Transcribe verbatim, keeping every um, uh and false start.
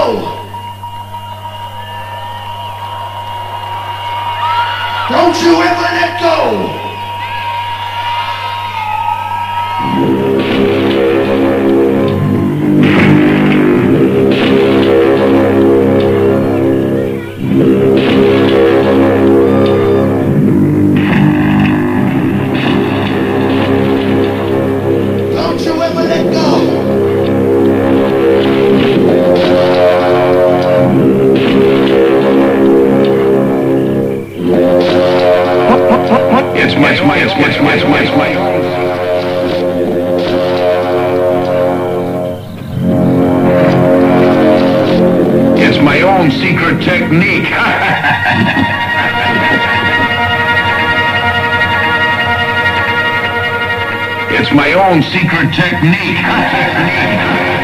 go. Don't you ever let go. Don't you ever let go. It's my, it's my, it's my, it's my, it's my, it's my. It's my own secret technique. It's my own secret technique.